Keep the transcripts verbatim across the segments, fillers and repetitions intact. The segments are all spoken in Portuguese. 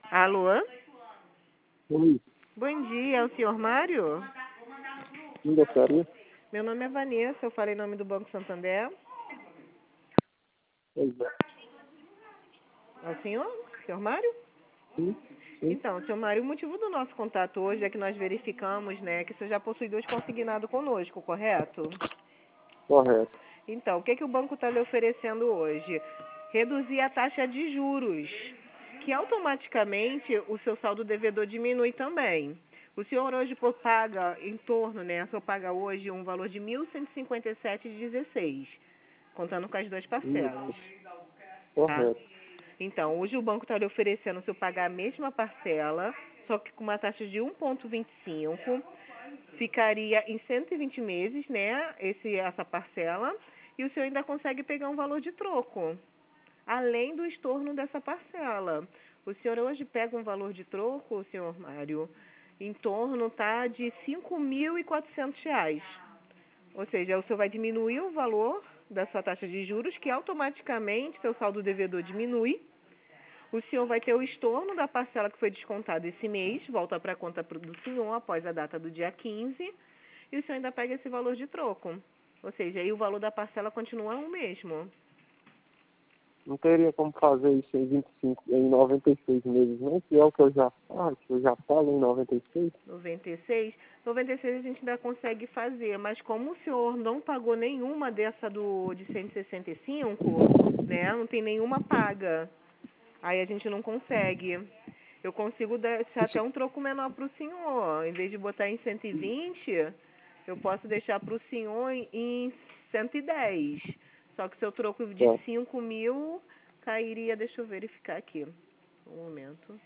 Alô? Oi, Bom dia, é o senhor Mário? quem gostaria? Meu nome é Vanessa, eu falei em nome do Banco Santander. Pois é. É o senhor? Senhor Mário? Sim, sim, Então, senhor Mário, o motivo do nosso contato hoje é que nós verificamos, né, que o senhor já possui dois consignados conosco, correto? correto. Então, o que, que o banco está lhe oferecendo hoje? Reduzir a taxa de juros, que automaticamente o seu saldo devedor diminui também. O senhor hoje pô, paga em torno, né? O senhor paga hoje um valor de mil cento e cinquenta e sete reais e dezesseis centavos, contando com as duas parcelas, Isso, tá? correto. Então, hoje o banco está lhe oferecendo, se eu pagar a mesma parcela, só que com uma taxa de um vírgula vinte e cinco, ficaria em cento e vinte meses, né, esse, essa parcela, e o senhor ainda consegue pegar um valor de troco, além do estorno dessa parcela. O senhor hoje pega um valor de troco, senhor Mário, em torno, tá, de cinco mil e quatrocentos reais. Ou seja, o senhor vai diminuir o valor da sua taxa de juros, que automaticamente seu saldo devedor diminui. O senhor vai ter o estorno da parcela que foi descontada esse mês, volta para a conta pro- do senhor após a data do dia quinze, e o senhor ainda pega esse valor de troco. Ou seja, aí o valor da parcela continua o mesmo. Não teria como fazer isso em vinte e cinco, em noventa e seis meses, não? Que é o que eu já pago, que eu já pago em noventa e seis. noventa e seis. noventa e seis a gente ainda consegue fazer, mas como o senhor não pagou nenhuma dessa do de cento e sessenta e cinco, né? Não tem nenhuma paga. Aí a gente não consegue. Eu consigo deixar até Isso, um troco menor para o senhor. Em vez de botar em cento e vinte, eu posso deixar para o senhor em em cento e dez. Só que seu troco de tá. cinco mil cairia, deixa eu verificar aqui. Um momento.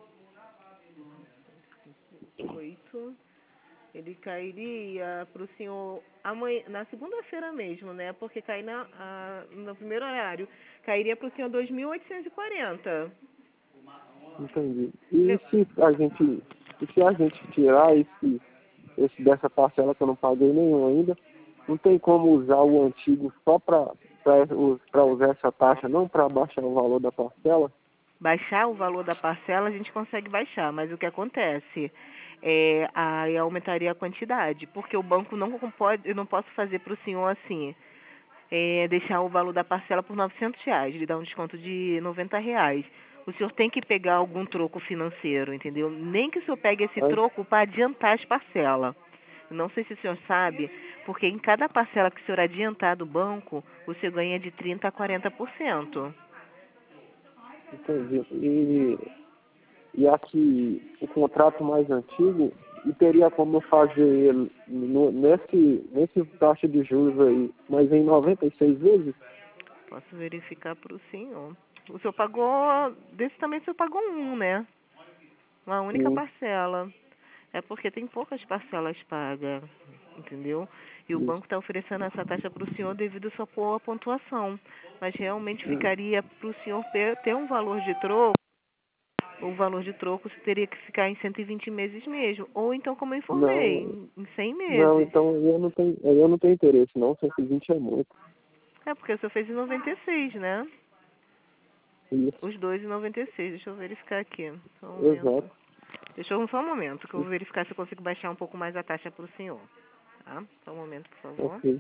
Oito. Ele cairia para o senhor amanhã, na segunda-feira mesmo, né? Porque cai na, a, no primeiro horário. Cairia para o senhor dois mil oitocentos e quarenta. Entendi. E se a gente, e se a gente tirar esse, esse dessa parcela que eu não paguei nenhum ainda, não tem como usar o antigo só para para usar essa taxa, não para baixar o valor da parcela? Baixar o valor da parcela, a gente consegue baixar, mas o que acontece? É, aí aumentaria a quantidade, porque o banco não pode, eu não posso fazer para o senhor assim, é, deixar o valor da parcela por novecentos reais, lhe dar um desconto de noventa reais. O senhor tem que pegar algum troco financeiro, entendeu? Nem que o senhor pegue esse Aí, troco para adiantar as parcelas. Eu não sei se o senhor sabe, porque em cada parcela que o senhor adiantar do banco, o senhor ganha de trinta a quarenta por cento. entendi. E, e aqui, o contrato mais antigo, e teria como eu fazer ele no, nesse, nesse taxa de juros aí, mas em noventa e seis vezes? Posso verificar para o senhor. O senhor pagou, desse também o senhor pagou um, né? Uma única Sim, parcela. É porque tem poucas parcelas pagas, entendeu? E o sim, banco está oferecendo essa taxa para o senhor devido à sua boa pontuação. Mas realmente sim. ficaria para o senhor ter, ter um valor de troco, o valor de troco você teria que ficar em cento e vinte meses mesmo. Ou então, como eu informei, Não, em em cem não, meses. então eu não tenho, eu não tenho interesse, não, cento e vinte é muito. É porque o senhor fez em noventa e seis, né? Isso, Os dois em noventa e seis. Deixa eu verificar aqui. Só um momento. exato. Deixa eu só um momento, que eu vou verificar se eu consigo baixar um pouco mais a taxa para o senhor. Tá? Só um momento, por favor. Ok.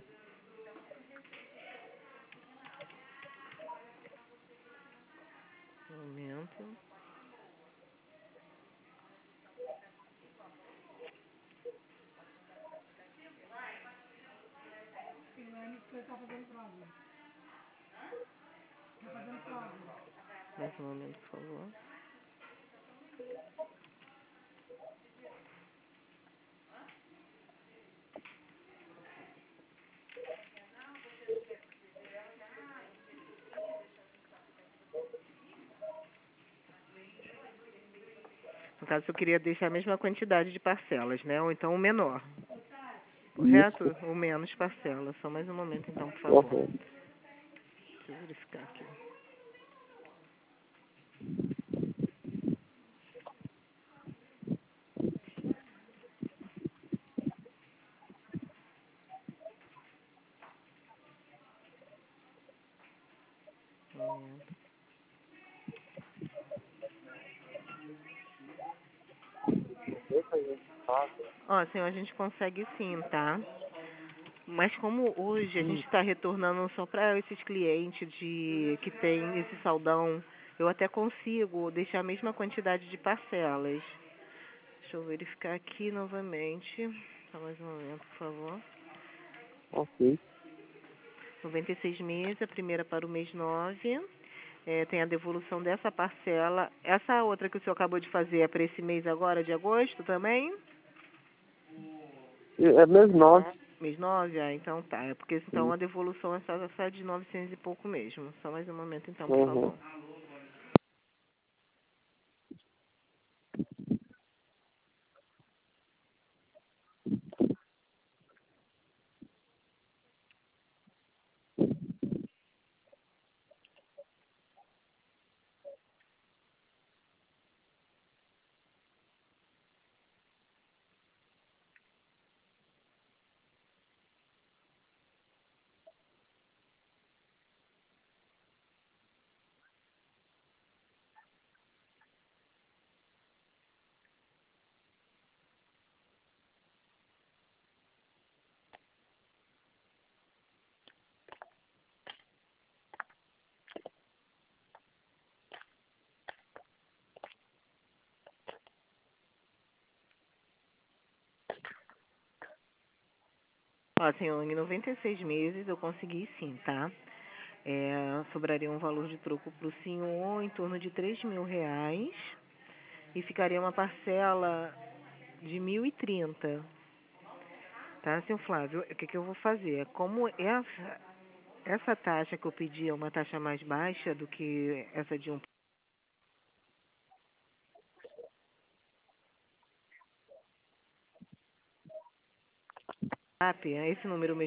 Um momento. Mais um momento, por favor. No caso, eu queria deixar a mesma quantidade de parcelas, né? Ou então o menor. Isso, Correto? Ou menos parcelas. Só mais um momento, então, por favor. correto. Deixa eu verificar aqui. Um momento. Ó, senhor, a gente consegue sim, tá? Mas como hoje a Hum. gente está retornando só para esses clientes de que tem esse saldão, eu até consigo deixar a mesma quantidade de parcelas. Deixa eu verificar aqui novamente. Só mais um momento, por favor. Ok. noventa e seis meses, a primeira para o mês nove. É, tem a devolução dessa parcela. Essa outra que o senhor acabou de fazer é para esse mês agora, de agosto também? E- É mês nove. Mês nove? Ah, então tá. É porque então Sim. a devolução é só, só de novecentos e pouco mesmo. Só mais um momento então, por Uhum. favor. Ó, senhor, em noventa e seis meses eu consegui sim, tá? É, sobraria um valor de troco para o senhor em torno de três mil reais e ficaria uma parcela de mil e trinta, tá, senhor Flávio? O que, que eu vou fazer? Como essa, essa taxa que eu pedi é uma taxa mais baixa do que essa de um P A P, esse número mesmo